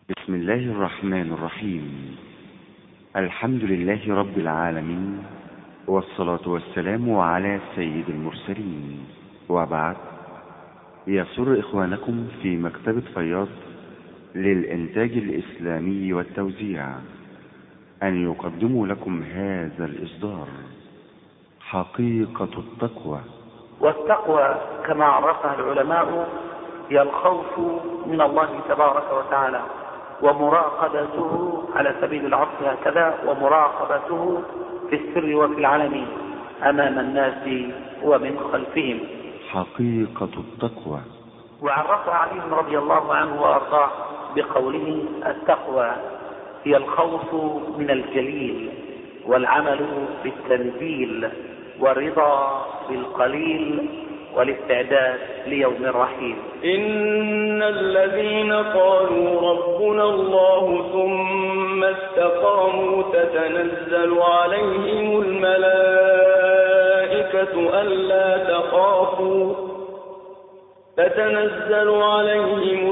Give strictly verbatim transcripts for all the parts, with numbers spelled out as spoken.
بسم الله الرحمن الرحيم. الحمد لله رب العالمين، والصلاة والسلام على سيد المرسلين، وبعد. يسر إخوانكم في مكتبة فياض للإنتاج الإسلامي والتوزيع أن يقدموا لكم هذا الإصدار: حقيقة التقوى. والتقوى كما عرفها العلماء هي الخوف من الله تبارك وتعالى، ومراقبته على سبيل العطف هكذا، ومراقبته في السر وفي العلن أمام الناس ومن خلفهم. حقيقة التقوى. وعرفها علي رضي الله عنه وأرضاه بقوله: التقوى هي الخوف من الجليل، والعمل بالتنزيل، والرضا بالقليل، والاستعداد ليوم الرحيل. إن الذين قالوا ربنا الله ثم استقاموا تتنزل عليهم الملائكة ألا تخافوا تتنزل عليهم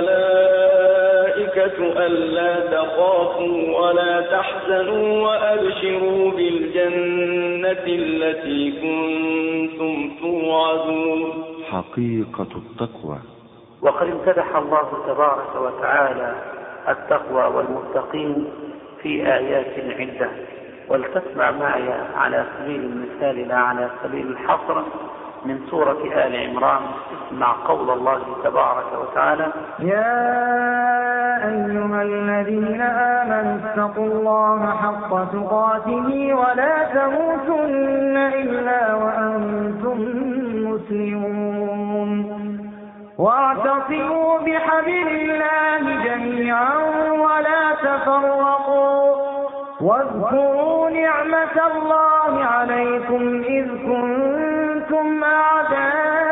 الملائكة ألا تخافوا ولا تحزنوا وأبشروا بالجنة التي كنتم توعدون. حقيقة التقوى. وقد امتدح الله تبارك وتعالى التقوى والمتقين في آيات عدة، ولتسمع معي على سبيل المثال لا على سبيل الحصر من سورة آل عمران. اسمع قول الله تبارك وتعالى: يا أيها الذين آمنوا اتقوا الله حق تقاته ولا تموتن إلا وأنتم مسلمون، واعتصموا بحبل الله جميعا ولا تفرقوا، واذكروا نعمة الله عليكم إذ كنتم أعداء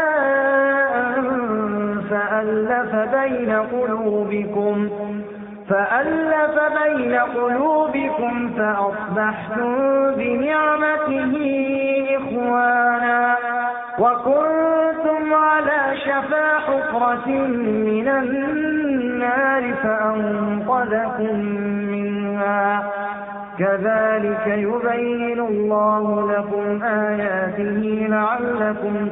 فألف بين قلوبكم فألف بين قلوبكم فأصبحتم بنعمته إخوانا، وكنتم على شفا حفرة من النار فأنقذكم منها، كذلك يبين الله لكم آياته لعلكم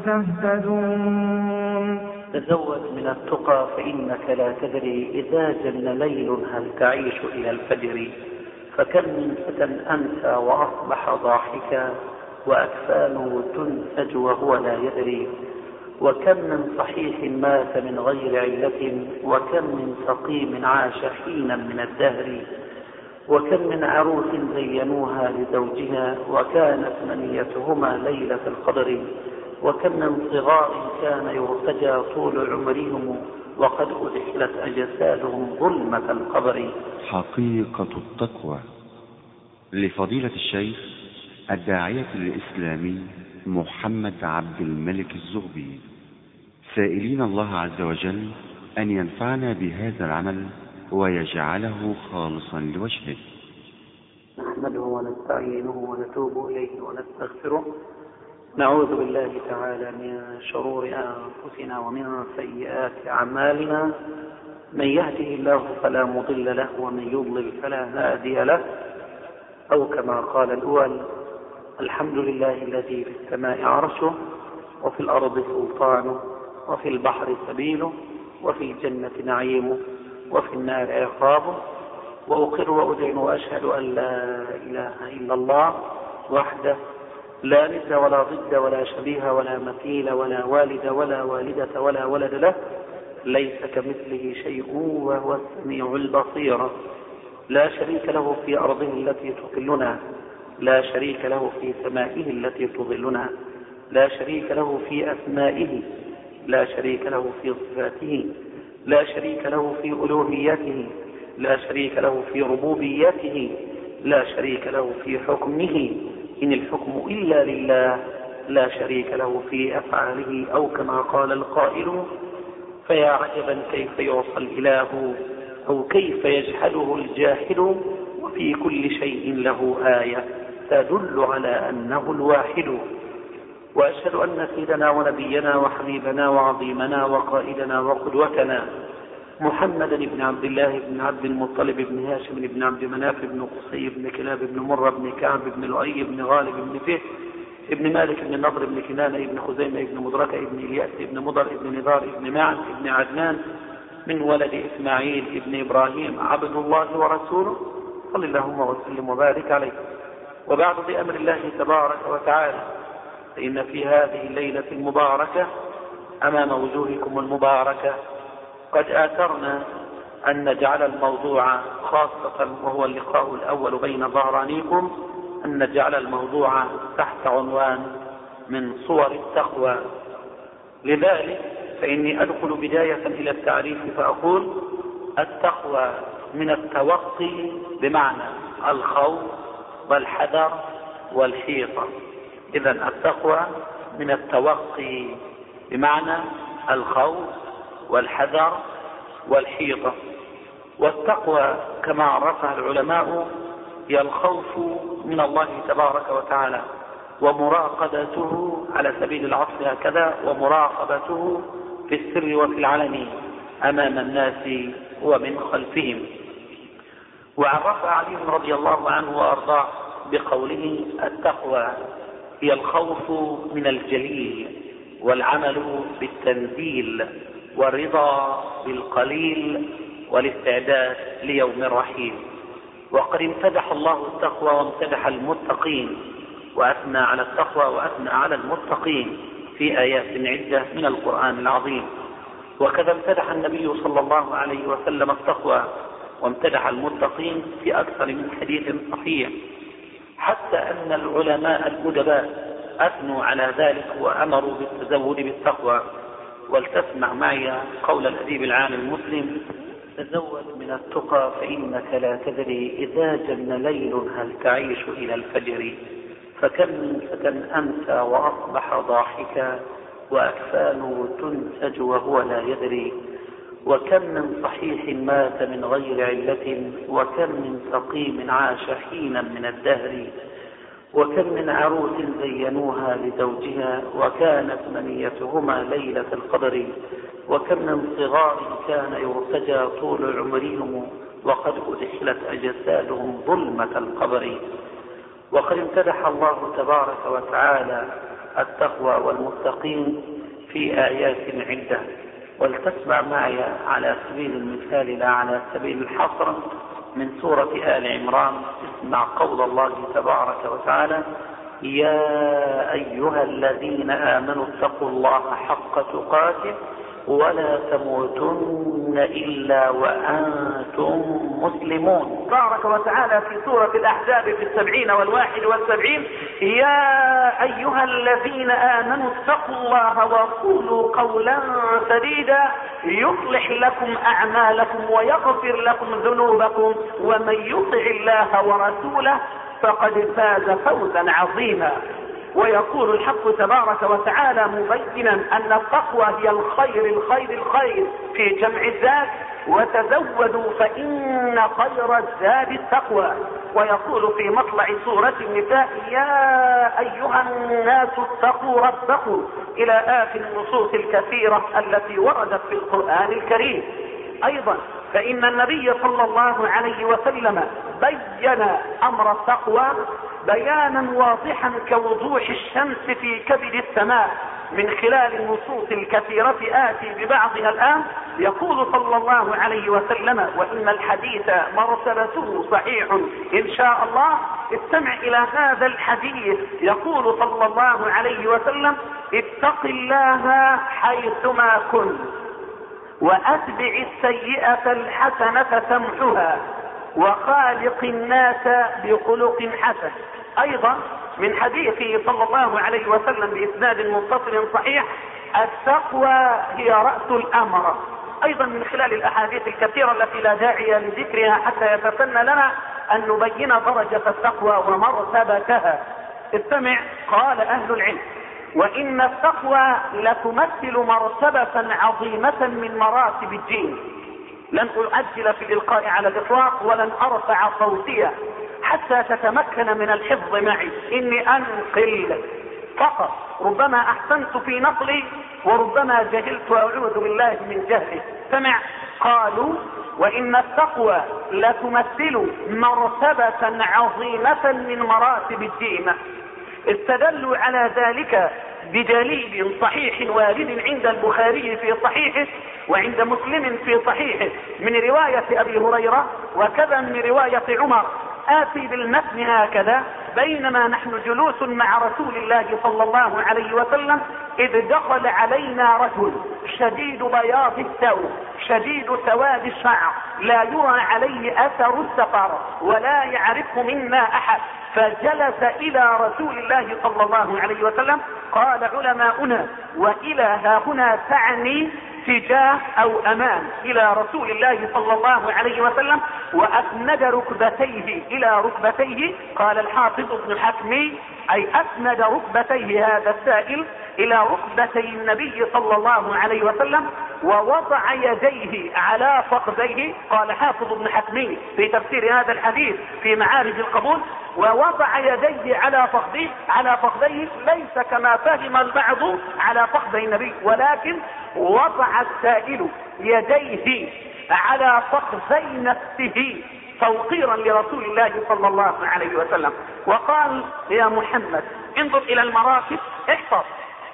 تهتدون. تزود من التقى فإنك لا تدري إذا جن ليل هل تعيش إلى الفجر، فكم من فتى أمسى وأصبح ضاحكا وأكفانه تنسج وهو لا يدري، وكم من صحيح مات من غير علة، وكم من سقيم عاش حينا من الدهر، وكم من عروس زينوها لزوجها وكانت منيتهما ليلة القدر، وكم من صغار كان يرتجى طول عمرهم وقد أدخلت أجسادهم ظلمة القبر. حقيقة التقوى. لفضيلة الشيخ الداعية الإسلامي محمد عبد الملك الزغبي، سائلين الله عز وجل أن ينفعنا بهذا العمل ويجعله خالصا لوجهه. نحمده ونستعينه ونتوب إليه ونستغفره، نعوذ بالله تعالى من شرور أنفسنا ومن سيئات أعمالنا، من يهده الله فلا مضل له ومن يضلل فلا هادي له، أو كما قال الأول: الحمد لله الذي في السماء عرشه وفي الأرض سلطانه وفي البحر سبيله وفي الجنة نعيمه وفي النار عقابه، وأقر وأذعن وأشهد أن لا إله إلا الله وحده لا ند ولا ضد ولا شبيه ولا مثيل ولا والد ولا والدة ولا ولد له، ليس كمثله شيء وهو السميع البصير، لا شريك له في أرضه التي تظلنا، لا شريك له في سمائه التي تظلنا، لا شريك له في أسمائه، لا شريك له في صفاته، لا شريك له في ألوهيته، لا شريك له في ربوبيته، لا شريك له في حكمه، إن الحكم إلا لله، لا شريك له في أفعاله، أو كما قال القائل: فيا عجبا كيف يعصى الإله أو كيف يجحده الجاحد، وفي كل شيء له آية تدل على أنه الواحد. وأشهد أن سيدنا ونبينا وحبيبنا وعظيمنا وقائدنا وقدوتنا محمدا بن عبد الله بن عبد المطلب بن هاشم بن عبد مناف بن قصي بن كلاب بن مرة بن كعب بن لؤي بن غالب بن فهر ابن مالك بن نضر بن كنانة ابن خزيمة ابن مدركة ابن إلياس ابن مضر ابن نضار ابن معن ابن عدنان من ولد إسماعيل ابن إبراهيم عبد الله ورسوله صلى اللهم وسلم وبارك عليه. وبعد بأمر الله تبارك وتعالى، فإن في هذه الليلة المباركة أمام وجوهكم المباركة قد آثرنا أن نجعل الموضوع خاصة، وهو اللقاء الأول بين ظهرانيكم، أن نجعل الموضوع تحت عنوان من صور التقوى. لذلك فإني أدخل بداية إلى التعريف فأقول: التقوى من التوقي بمعنى الخوف والحذر والحيطة. إذن التقوى من التوقي بمعنى الخوف والحذر والحيطة. والتقوى كما عرفها العلماء هي الخوف من الله تبارك وتعالى ومراقبته على سبيل العطف هكذا، ومراقبته في السر وفي العلن أمام الناس ومن خلفهم. وعرف علي رضي الله عنه وأرضاه بقوله: التقوى هي الخوف من الجليل والعمل بالتنزيل والرضا بالقليل والاستعداد ليوم الرحيل. وقد امتدح الله التقوى وامتدح المتقين، وأثنى على التقوى وأثنى على المتقين في آيات عدة من القرآن العظيم. وكذا امتدح النبي صلى الله عليه وسلم التقوى وامتدح المتقين في أكثر من حديث صحيح، حتى أن العلماء الأدباء أثنوا على ذلك وأمروا بالتزود بالتقوى. ولتسمع معي قول الأديب العام المسلم: تزود من التقى فإنك لا تدري إذا جن ليل هل تعيش إلى الفجر، فكم من فتى أمسى وأصبح ضاحكا وأكفانه تنسج وهو لا يدري، وكم من صحيح مات من غير علة، وكم من سقيم عاش حينا من الدهر، وكم من عروس زينوها لزوجها وكانت منيتهما ليلة القدر، وكم من صغار كان يرتجى طول عمرهم وقد أدخلت أجسادهم ظلمة القبر. وقد امتدح الله تبارك وتعالى التقوى والمتقين في آيات عدة. ولتسمع معي على سبيل المثال لا على سبيل الحصر من سورة آل عمران. اسمع قول الله تبارك وتعالى: يا أيها الذين آمنوا اتقوا الله حق تقاته ولا تموتن إلا وأنتم مسلمون. بارك وتعالى في سورة الأحزاب في السبعين والواحد والسبعين: يا أيها الذين آمنوا اتقوا الله وقولوا قولا سديدا يصلح لكم أعمالكم ويغفر لكم ذنوبكم ومن يطع الله ورسوله فقد فاز فوزا عظيما. ويقول الحق تبارك وتعالى مبينا أن التقوى هي الخير الخير الخير في جمع الزاد: وتزودوا فإن خير الزاد التقوى. ويقول في مطلع سورة النساء: يا أيها الناس اتقوا ربكم إلى آخر النصوص الكثيرة التي وردت في القرآن الكريم. أيضا فإن النبي صلى الله عليه وسلم بين أمر التقوى بيانا واضحا كوضوح الشمس في كبد السماء من خلال النصوص الكثيرة آتي ببعضها الآن. يقول صلى الله عليه وسلم: وإن الحديث مرتبته صحيح إن شاء الله. استمع إلى هذا الحديث. يقول صلى الله عليه وسلم: اتق الله حيثما كنت وأتبع السيئة الحسنة تمحها وخالق الناس بخلق حسن. أيضا من حديثه صلى الله عليه وسلم بإسناد متصل صحيح: التقوى هي رأس الأمر. أيضا من خلال الأحاديث الكثيرة التي لا داعي لذكرها حتى يتسنى لنا أن نبين درجة التقوى ومرتبتها. استمع. قال أهل العلم: وإن التقوى لتمثل مرتبة عظيمة من مراتب الدين. لن أعجل في الإلقاء على الإطلاق ولن أرفع صوتيا حتى تتمكن من الحفظ معي. إني أنقل فقط، ربما أحسنت في نقلي وربما جهلت وأعوذ بالله من جهلي. سمع. قالوا وإن التقوى لتمثل مرتبة عظيمة من مراتب الدين. استدلوا على ذلك بدليل صحيح وارد عند البخاري في صحيحه وعند مسلم في صحيحه من رواية أبي هريرة وكذا من رواية عمر. آتي بالمتن هكذا: بينما نحن جلوس مع رسول الله صلى الله عليه وسلم إذ دخل علينا رجل شديد بياض الثوب شديد سواد الشعر لا يرى عليه أثر السفر ولا يعرفه منا أحد، فجلس إلى رسول الله صلى الله عليه وسلم. قال علماؤنا: وإلى ها هنا تعني تجاه أو أمام إلى رسول الله صلى الله عليه وسلم، وأسند ركبتيه إلى ركبتيه. قال الحافظ ابن الحكمي: أي أسند ركبتيه هذا السائل إلى ركبتي النبي صلى الله عليه وسلم، ووضع يديه على فخذيه. قال حافظ ابن حكمي في تفسير هذا الحديث في معارج القبول: ووضع يديه على فخذيه على فخذيه ليس كما فهم البعض على فخذي النبي، ولكن وضع السائل يديه على فخذي نفسه توقيرا لرسول الله صلى الله عليه وسلم. وقال: يا محمد انظر الى المراتب، احفظ،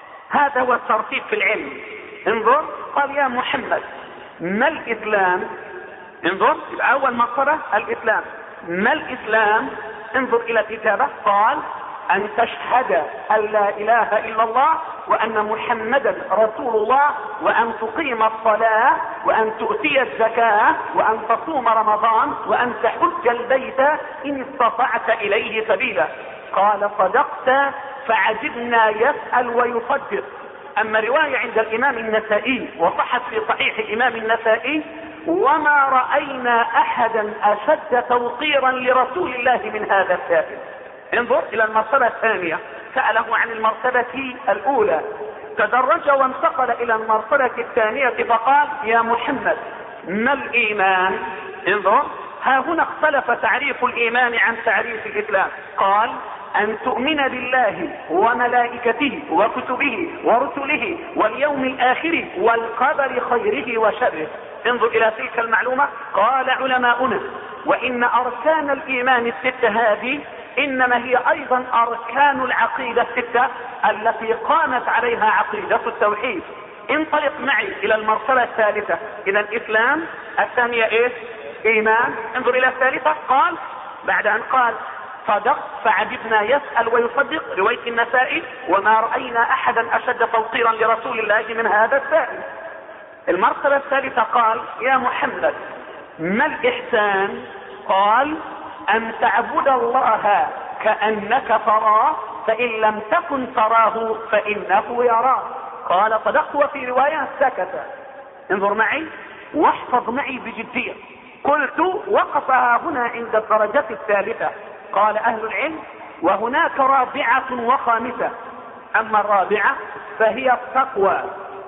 هذا هو الترتيب في العلم. انظر، قال: يا محمد ما الاسلام؟ انظر، اول مرتبة الاسلام. ما الاسلام؟ انظر الى الكتابة. قال: ان تشهد ان لا اله الا الله وان محمدا رسول الله وان تقيم الصلاة وان تؤتي الزكاة وان تصوم رمضان وان تحج البيت ان استطعت اليه سبيلا. قال: صدقت، فعجبنا يسأل ويصدق. اما رواية عند الامام النسائي وصحت في صحيح الامام النسائي: وما رأينا احدا اشد توقيرا لرسول الله من هذا السائل. انظر الى المرتبة الثانية، سأله عن المرتبة الاولى، تدرج وانتقل الى المرتبة الثانية فقال: يا محمد ما الايمان؟ انظر، ها هنا اختلف تعريف الايمان عن تعريف الاسلام. قال: ان تؤمن بالله وملائكته وكتبه ورسله واليوم الاخر والقدر خيره وشره. انظر الى تلك المعلومة. قال علماؤنا: وان اركان الايمان الستة هذه انما هي ايضا اركان العقيدة الستة التي قامت عليها عقيدة التوحيد. انطلق معي الى المرحلة الثالثة. اذا الاسلام، الثانية ايه؟ ايمان. انظر الى الثالثة. قال بعد ان قال صدق فعجبنا يسأل ويصدق، رواية النسائي: وما رأينا احدا اشد توقيرا لرسول الله من هذا السائل. المرتبة الثالثة قال: يا محمد ما الإحسان؟ قال: أن تعبد الله كأنك تراه فإن لم تكن تراه فإنه يراك. قال: صدقت. وفي رواية سكت. انظر معي واحفظ معي بجدية. قلت: وقفها هنا عند الدرجة الثالثة. قال أهل العلم: وهناك رابعة وخامسة. أما الرابعة فهي التقوى،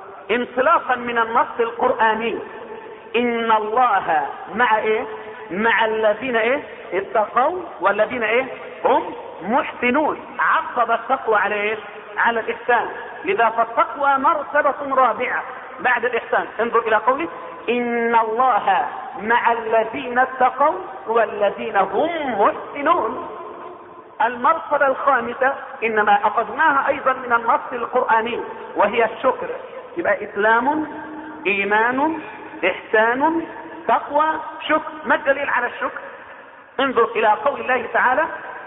انطلاقا من النص القرآني: ان الله مع ايه؟ مع الذين ايه؟ اتقوا والذين ايه؟ هم محسنون. عقب التقوى على ايه؟ على الاحسان. لذا فالتقوى مرتبة رابعة بعد الاحسان. انظر الى قوله: ان الله مع الذين اتقوا والذين هم محسنون. المرتبة الخامسة انما اخذناها ايضا من النص القرآني وهي الشكر. يبقى اسلام، ايمان، احسان، تقوى، شكر. ما الدليل على الشكر؟ انظر الى قول الله تعالى: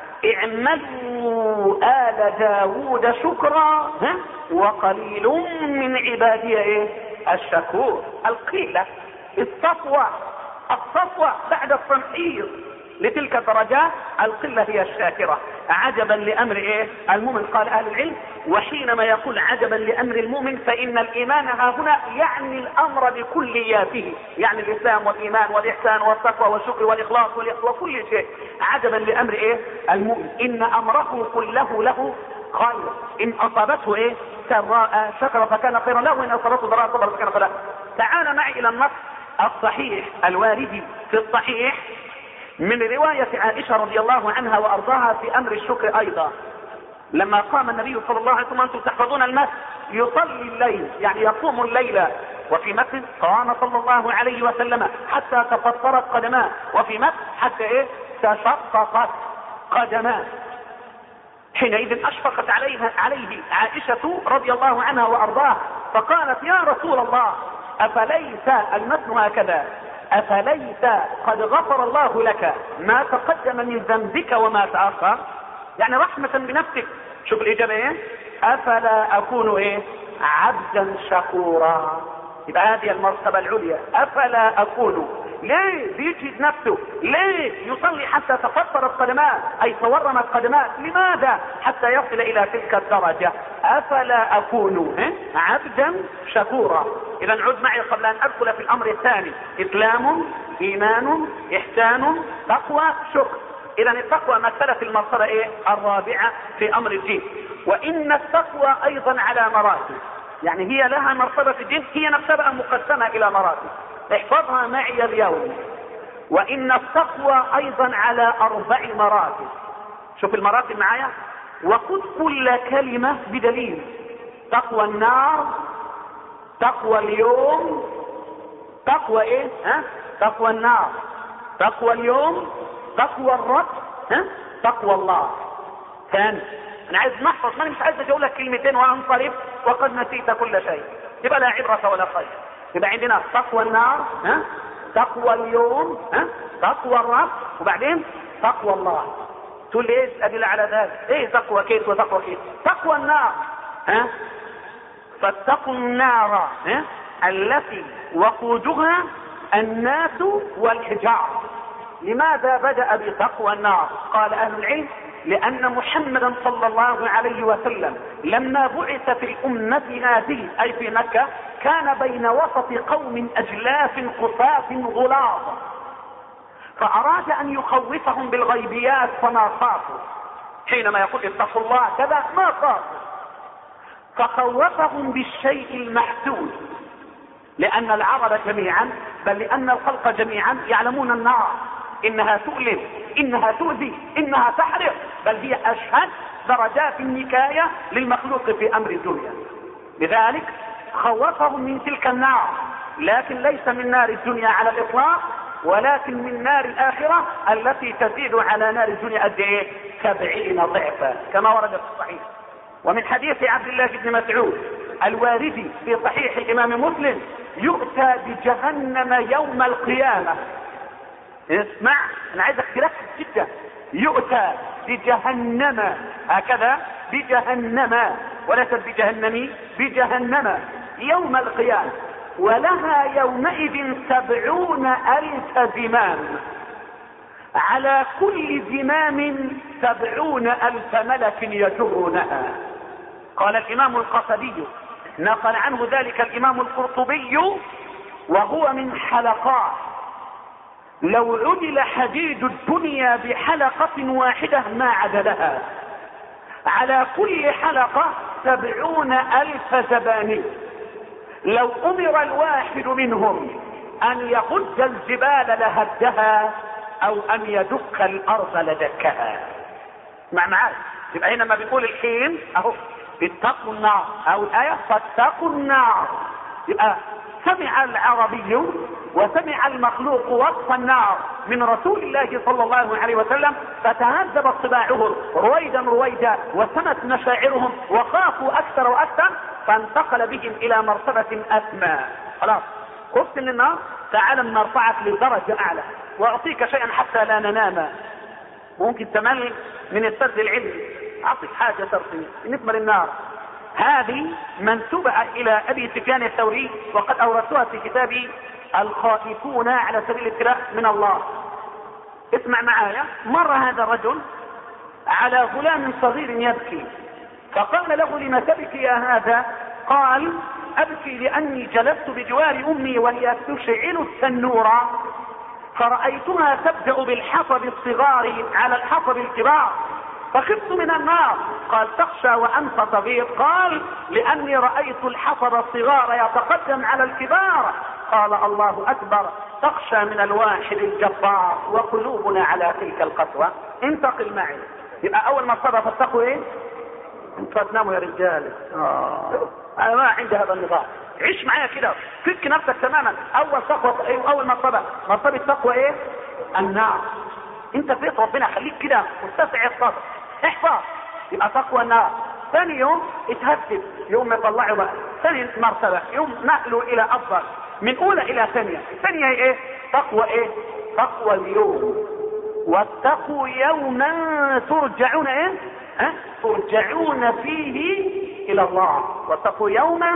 اعملوا آل داود شكرا وقليل من عبادي ايه؟ الشكور. القلة، الصفوة، الصفوة بعد التمحيص لتلك الدرجات القلة هي الشاكرة. عجبا لأمر ايه؟ المؤمن. قال اهل العلم: وحينما يقول عجبا لأمر المؤمن فإن الإيمان ها هنا يعني الأمر بكلياته، يعني الإسلام والإيمان والإحسان والتقوى والشكر والإخلاص وكل شيء. عجبا لأمر ايه؟ المؤمن، إن أمره كله له خير، إن أصابته ايه؟ سراء شكر فكان خيرا له، وإن أصابته ضراء صبر فكان خيرا له. تعال معي إلى النص الصحيح الوارد في الصحيح من رواية عائشة رضي الله عنها وارضاها في امر الشكر ايضا. لما قام النبي صلى الله عليه وسلم، انتم تحفظون المس، يصلي الليل يعني يقوم الليل وفي متن قام صلى الله عليه وسلم حتى تفطرت قدماه، وفي متن حتى ايه تشققت قدماه. حينئذ اشفقت عليها عليه عائشة رضي الله عنها وارضاها، فقالت يا رسول الله افليس المتن هكذا افليس قد غفر الله لك ما تقدم من ذنبك وما تأخر؟ يعني رحمة بنفسك. شوف الاجابة ايه؟ افلا اكون ايه عبدا شكورا. يبقى هذه المرتبة العليا، افلا اكون. ليه بيجهد نفسه؟ ليه يصلي حتى تفطرت قدماه اي تورمت قدماه؟ لماذا؟ حتى يصل الى تلك الدرجة. افلا اكون عبدا شكورا. اذا عد معي قبل ان ادخل في الامر الثاني: اسلام، ايمان، احسان، تقوى، شكر. اذا التقوى مثلت في المرتبة ايه الرابعة في امر الدين. وان التقوى ايضا على مراتب، يعني هي لها مرتبة في الدين، هي نفسها مقسمة الى مراتب. احفظها معي اليوم. وان التقوى ايضا على اربع مراتب. شوف المراتب معايا، وخذ كل كلمة بدليل. تقوى النار، تقوى اليوم، تقوى ايه ها تقوى النار، تقوى اليوم، تقوى الرب، ها تقوى الله. ثاني انا عايز نحفظ، ما مش عايز اقول لك كلمتين وانصرف وقد نسيت كل شيء، يبقى لا عبرة ولا خير. يبقى عندنا تقوى النار، ها تقوى اليوم، ها تقوى الرب، وبعدين تقوى الله. تقول لي ايه الادله على ذلك؟ ايه تقوى كيف وتقوى كيف؟ تقوى النار، ها فاتقوا النار ها التي وقودها الناس والحجار. لماذا بدأ بتقوى النار؟ قال اهل العلم: لان محمدا صلى الله عليه وسلم لما بعث في الامة هذه اي في مكة كان بين وسط قوم اجلاف قساة غلاظ، فاراد ان يخوفهم بالغيبيات فما خافوا. حينما يقول اتقوا الله كذا ما خافوا، فخوفهم بالشيء المحسوس، لان العرب جميعا بل لان الخلق جميعا يعلمون النار انها تؤلم، انها تؤذي، انها تحرق، بل هي اشهد درجات النكاية للمخلوق في امر الدنيا. لذلك خوفهم من تلك النار، لكن ليس من نار الدنيا على الاطلاق، ولكن من نار الاخرة التي تزيد على نار الدنيا قد ايه؟ سبعين ضعفا كما ورد في الصحيح. ومن حديث عبد الله بن مسعود الواردي في صحيح الامام مسلم: يؤتى بجهنم يوم القيامة. اسمع انا عايزك تركز جدا، يؤتى بجهنم هكذا، بجهنم وليست بجهنمي، بجهنم يوم القيامة، ولها يومئذ سبعون الف زمام، على كل زمام سبعون الف ملك يجرونها. قال الامام القصبي نقل عنه ذلك الامام القرطبي وهو من حلقات: لو عدل حديد الدنيا بحلقة واحدة ما عدلها، على كل حلقة سبعون الف زباني. لو امر الواحد منهم ان يهد الجبال لهدها او ان يدك الارض لدكها. مع معاك يبقى هنا ما بنقول الحين اهو اتقوا النار او الايه فاتقوا النار، يبقى سمع العربي وسمع المخلوق وصف النار من رسول الله صلى الله عليه وسلم، فتهذبت طباعهم رويدا رويدا وسمت مشاعرهم وخافوا اكثر واكثر، فانتقل بهم الى مرتبة اسمى. خلاص خفت من النار، تعال نرفعك لدرجة اعلى واعطيك شيئا حتى لا ننام. ممكن تمل من السرد العلمي، اعطيك حاجة ترقي نثمر النار. هذه منسوبة الى ابي سفيان الثوري، وقد اوردتها في كتابي الخائفون على سبيل الابتلاء من الله. اسمع معايا. مر هذا الرجل على غلام صغير يبكي، فقال له: لم تبكي يا هذا؟ قال: ابكي لاني جلست بجوار امي وهي تشعل التنور، فرأيتها تبدأ بالحطب الصغار على الحطب الكبار، فخفت من النار. قال: تخشى وانت صغير؟ قال: لاني رأيت الحطب الصغار يتقدم على الكبار. قال: الله اكبر، تخشى من الواحد الجبار وقلوبنا على تلك القسوة. انتقل معي. يبقى اول ما صدف التقوى ايه؟ انتوا تناموا يا رجال. اه انا ما عندي هذا النظام. عيش معايا كده، فك نفسك تماما. اول تقوى، اول مرتبة مرتبة تقوى ايه؟ النار. انت في بيت ربنا خليك كده متسع الصدر، احفظ، يبقى تقوى النار. ثاني يوم اتهدد، يوم ما يطلعوا بقى ثاني مرتبة، يوم نقلوا الى افضل من اولى الى ثانية. ثانية ايه؟ تقوى ايه؟ تقوى اليوم. واتقوا يوما ترجعون ايه؟ ها؟ ترجعون فيه الى الله. واتقوا يوما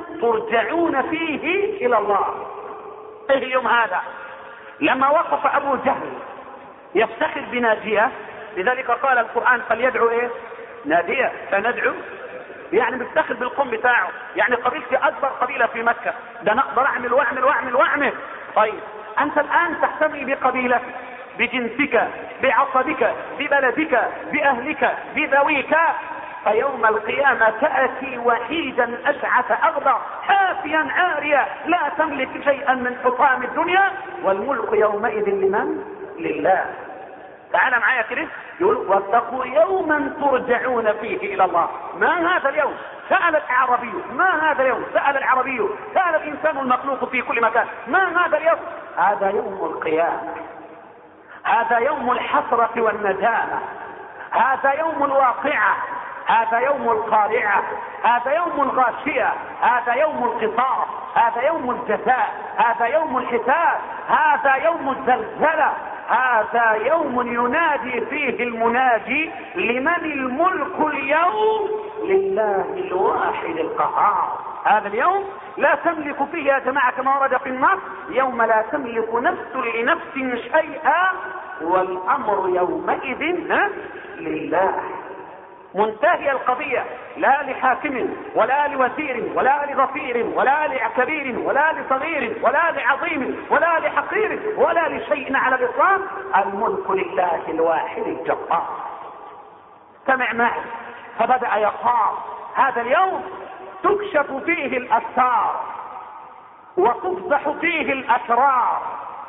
ترجعون فيه الى الله. ايه اليوم هذا؟ لما وقف ابو جهل يفتخر بناجية، لذلك قال القرآن فليدعو ايه؟ نادية. فندعو يعني بيفتخر بالقوم بتاعه، يعني قبيلتي اكبر قبيلة في مكة، ده نقدر اعمل واعمل واعمل واعمل. طيب انت الان تحتمي بقبيلتك، بجنسك، بعصبك، ببلدك، باهلك، بذويك، فيوم القيامة تأتي وحيدا أشعث أغبر حافيا عاريا لا تملك شيئا من حطام الدنيا، والملك يومئذ لمن؟ لله. تعال معايا كده، يقول واتقوا يوما ترجعون فيه إلى الله. ما هذا اليوم؟ سأل الأعرابي. ما هذا اليوم؟ سأل العربي. سأل الإنسان المخلوق في كل مكان. ما هذا اليوم؟ هذا يوم القيامة، هذا يوم الحسرة والندامة، هذا يوم الواقعة، هذا يوم القارعة، هذا يوم الغاشية، هذا يوم القصاص، هذا يوم الجزاء، هذا يوم الحساب، هذا يوم الزلزلة، هذا يوم ينادي فيه المنادي لمن الملك اليوم؟ لله الواحد القهار. هذا اليوم لا تملك فيه يا جماعة كما ورد في النص يوم لا تملك نفس لنفس شيئا والأمر يومئذ لله. منتهي القضية، لا لحاكم ولا لوزير ولا لغفير ولا لكبير ولا لصغير ولا لعظيم ولا لحقير ولا لشيء على الإطلاق، الملك لله الواحد الجبار. استمع معي. فبدأ يقال هذا اليوم تكشف فيه الأستار وتفضح فيه الأسرار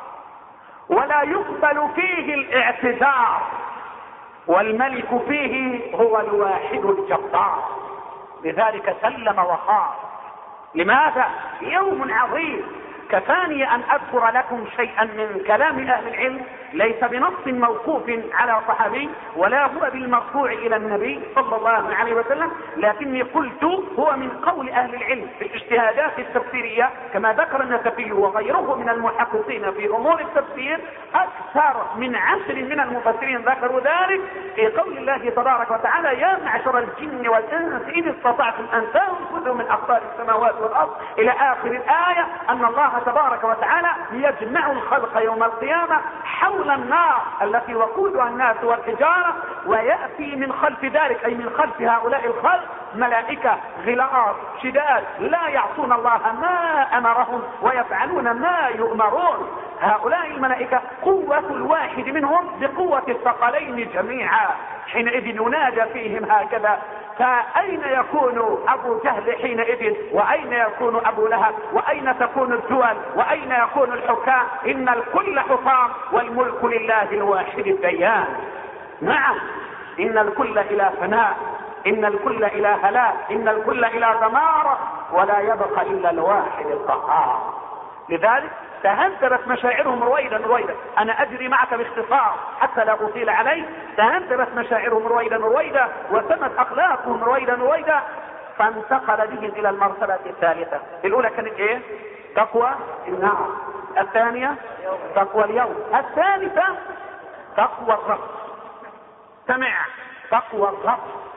ولا يقبل فيه الاعتذار، والملك فيه هو الواحد الجبار. لذلك سلم وخاف. لماذا؟ يوم عظيم. كفاني ان اذكر لكم شيئا من كلام اهل العلم، ليس بنص موقوف على صحابي ولا هو بالمرفوع الى النبي صلى الله عليه وسلم، لكني قلت هو من قول اهل العلم في الاجتهادات التفسيرية كما ذكر النسفي وغيره من المحققين في امور التفسير. اكثر من عشر من المفسرين ذكروا ذلك في قول الله تبارك وتعالى يا معشر الجن والانس ان استطعتم ان تنفذوا من اقطار السماوات والارض الى اخر الايه، ان الله تبارك وتعالى يجمع الخلق يوم القيامة حول النار التي وقودها الناس والحجارة، ويأتي من خلف ذلك أي من خلف هؤلاء الخلق ملائكة غلاظ شداد لا يعصون الله ما أمرهم ويفعلون ما يؤمرون. هؤلاء الملائكة قوة الواحد منهم بقوة الثقلين جميعا. حينئذ ينادى فيهم هكذا. فأين يكون أبو جهل حينئذ؟ وأين يكون أبو لهب؟ وأين تكون الدول؟ وأين يكون الحكام؟ إن الكل حطام والملك لله الواحد الديان. نعم، إن الكل إلى فناء، إن الكل إلى هلاك، إن الكل إلى دمار، ولا يبقى إلا الواحد القهار. لذلك تهذبت مشاعرهم رويدا رويدا. انا اجري معك باختصار حتى لا اطيل عليك. تهذبت مشاعرهم رويدا رويدا وسمت اخلاقهم رويدا رويدا، فانتقل بهم الى المرتبة الثالثة. الاولى كانت ايه؟ تقوى النار. الثانية تقوى اليوم. الثالثة تقوى الرب. سمع، تقوى الرب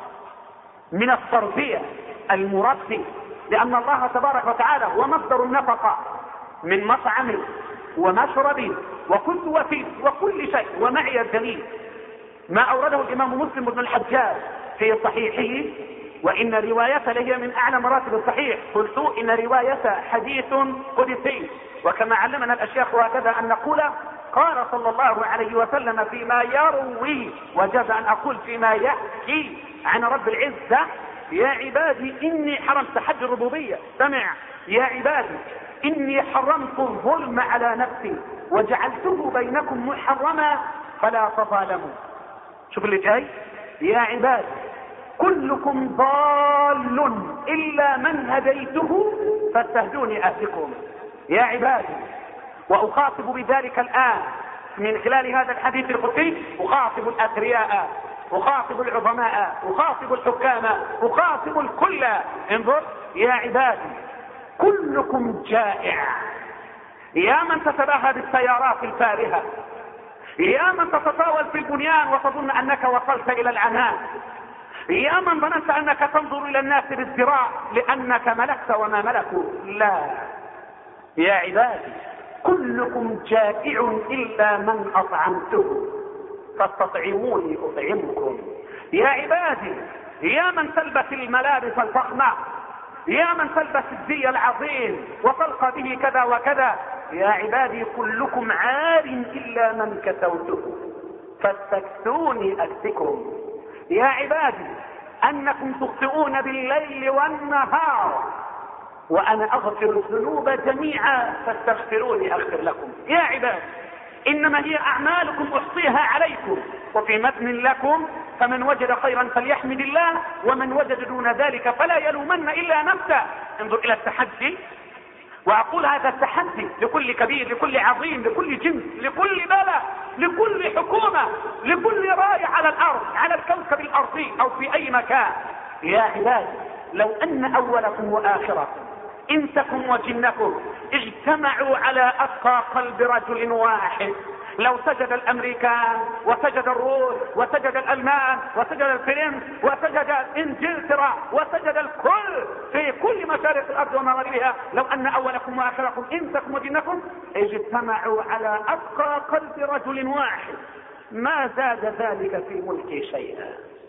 من التربية المربي، لان الله تبارك وتعالى هو مصدر النفقة من مطعم ومشرب وكسوة وكل شيء. ومعي الدليل ما اورده الامام مسلم بن الحجاج في صحيحه، وان روايته هي من اعلى مراتب الصحيح. قلت ان روايته حديث قدسي، وكما علمنا الاشياخ هكذا ان نقول قال صلى الله عليه وسلم فيما يروي، وجاز ان اقول فيما يحكي عن رب العزة: يا عبادي اني حرمت حج الربوبية. سمع: يا عبادي اني حرمت الظلم على نفسي وجعلته بينكم محرما فلا تظالموا. شوف اللي جاي: يا عبادي كلكم ضال إلا من هديته فاستهدوني أهدكم. يا عبادي، وأخاطب بذلك الآن من خلال هذا الحديث القدسي، أخاطب الأثرياء، أخاطب العظماء، أخاطب الحكام، أخاطب الكل. انظر يا عبادي، كلكم جائع. يا من تتباهى بالسيارات الفارهة، يا من تتطاول في البنيان وتظن أنك وصلت إلى العنان، يا من ظننت أنك تنظر إلى الناس بالذراع لأنك ملكت وما ملكوا. لا يا عبادي، كلكم جائع إلا من أطعمته فاستطعموني أطعمكم. يا عبادي، يا من تلبس الملابس الفخمة، يا من تلبس الزي العظيم وتلقى به كذا وكذا، يا عبادي كلكم عار إلا من كسوته فاستكسوني أكسكم. يا عبادي، أنكم تخطئون بالليل والنهار وأنا أغفر الذنوب جميعا فاستغفروني أغفر لكم. يا عبادي، إنما هي أعمالكم أحصيها عليكم، وفي متن لكم فمن وجد خيرا فليحمد الله ومن وجد دون ذلك فلا يلومن إلا نفسه. انظر إلى التحدي، وأقول هذا التحدي لكل كبير، لكل عظيم، لكل جنس، لكل بلد، لكل حكومة، لكل راية على الأرض، على الكوكب الأرضي أو في أي مكان. يا عبادي، لو أن أولكم وآخركم، إنسكم وجنكم، اجتمعوا على أتقى قلب رجل واحد، لو سجد الأمريكان وسجد الروس وسجد الألمان وسجد الفرنس وسجد إنجلترا وسجد الكل في كل مشارق الأرض ومغاربها، لو أن أولكم وآخركم إنسكم وجنكم اجتمعوا على أتقى قلب رجل واحد ما زاد ذلك في ملكي شيئا.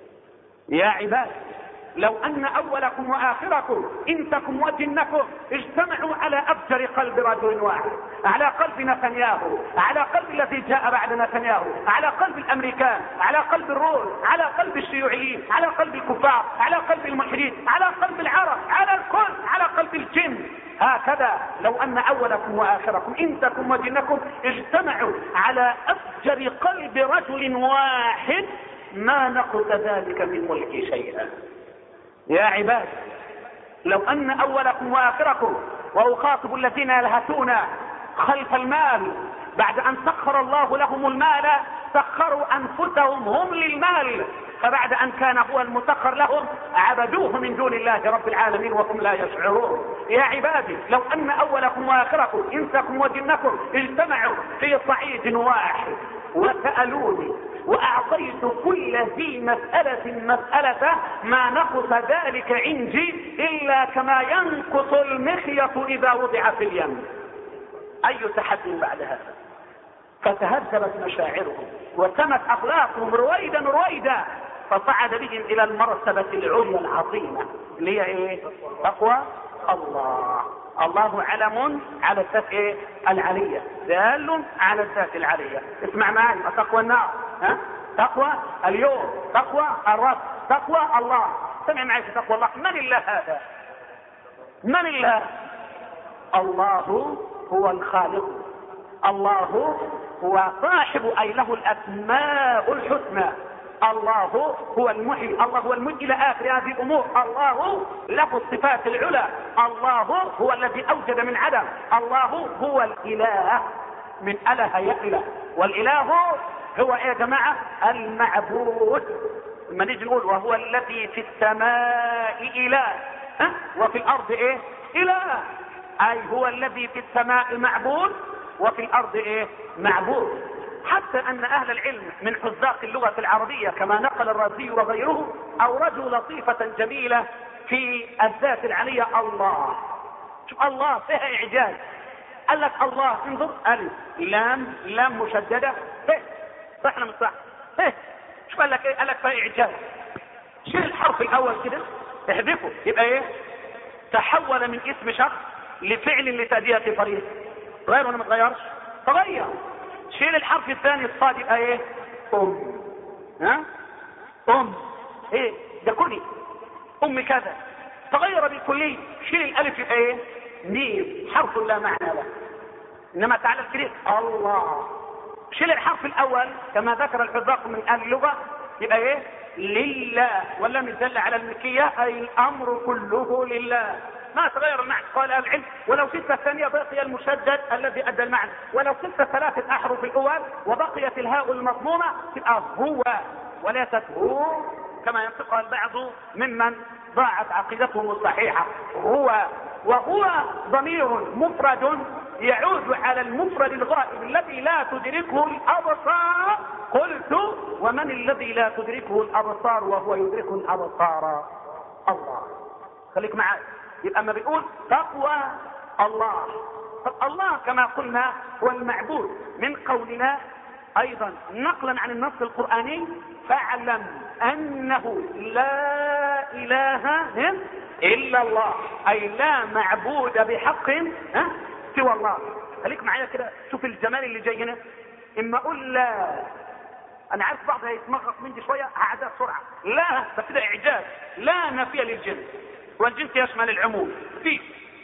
يا عباد، لو أن أولكم وآخركم إنسكم وجنكم اجتمعوا على أفجر قلب رجل واحد، على قلب نتنياهو، على قلب الذي جاء بعد نتنياهو، على قلب الأمريكان، على قلب الروس، على قلب الشيوعيين، على قلب الكفار، على قلب الملحدين، على قلب العرب، على الكل، على قلب الجن، هكذا لو أن أولكم وآخركم إنسكم وجنكم اجتمعوا على أفجر قلب رجل واحد ما نقص ذلك من ملكي شيئا. يا عباد، لو أن أولكم وآخركم، وأخاطب الذين يلهثون خلف المال بعد أن سخر الله لهم المال، سخروا أنفسهم هم للمال، فبعد أن كان هو المسخر لهم عبدوه من دون الله رب العالمين وهم لا يشعرون. يا عبادي، لو أن أولكم وآخركم إنسكم وجنكم اجتمعوا في صعيد واحد وسألوني وأعطيت كل ذي مسألة مسألة ما نقص ذلك عندي إلا كما ينقص المخيط إذا وضع في اليم. أي تحدي بعد هذا؟ فتهذبت مشاعرهم وسمت أخلاقهم رويدا رويدا، فصعد بهم إلى المرتبة العليا العظيمة اللي هي إيه؟ تقوى الله. الله علم على الذات إيه؟ العلية، دال على الذات العلية. اسمع معي، تقوى النار، ها؟ تقوى اليوم، تقوى الرب، تقوى الله. سمع معي في تقوى الله. من الله هذا؟ من الله؟ الله هو الخالق، الله هو صاحب أي له الأسماء الحسنى، الله هو المحيي، الله هو المحيي إلى آخر هذه الأمور، الله له الصفات العلى، الله هو الذي أوجد من عدم، الله هو الإله من أله يأله، والإله هو يا جماعة المعبود. لما نيجي نقول وهو الذي في السماء إله، ها؟ وفي الأرض إيه؟ إله، أي هو الذي في السماء معبود وفي الأرض إيه؟ معبود. حتى أن أهل العلم من حذاق اللغة العربية كما نقل الرازي وغيره أوردوا لطيفة جميلة في الذات العلية الله. شوف الله فيها إعجاز، قال لك الله، انظر، ألف لام لام مشددة ه، صح ولا مش صح؟ ه. شوف قال لك ايه؟ قال لك فيها إعجاز. شيل الحرف الأول كده احذفه يبقى ايه؟ تحول من اسم شخص لفعل لتأدية طريق. غير ولا ما تغيرش؟ تغير. شيل الحرف الثاني الصاد يبقى ايه؟ ام. ها؟ ام ايه؟ ده كلي ام كذا، تغير بالكلية. شيل الالف يبقى ايه؟ ميم، حرف لا معنى له. انما تعالى الكريم الله. شيل الحرف الاول كما ذكر الحذاق من اهل اللغة يبقى ايه؟ لله، واللام الدالة على الملكية أي الأمر كله لله. ما تغير المعنى. قال العلم ولو شئت الثانية بقي المشدد الذي أدى المعنى، ولو شئت ثلاث الأحرف الأول وبقيت الهاء المضمومة تبقى هو وليست هو كما ينطقها البعض ممن ضاعت عقيدتهم الصحيحة. هو، وهو ضمير مفرد يعود على المفرد الغائب الذي لا تدركه الأبصار. قلت ومن الذي لا تدركه الأبصار وهو يدرك الأبصار؟ الله. خليك معي. يبقى ما بيقول تقوى الله، الله كما قلنا هو المعبود من قولنا ايضا نقلا عن النص القرآني فاعلم انه لا اله الا الله، اي لا معبود بحق سوى الله. خليك معايا كده، شوف الجمال اللي جاي هنا. اما اقول لا، انا عارف بعض هيتمغص مني شويه هعدها بسرعه. لا بس ده اعجاز، لا نافيه للجنس، والجنس يشمل العموم. في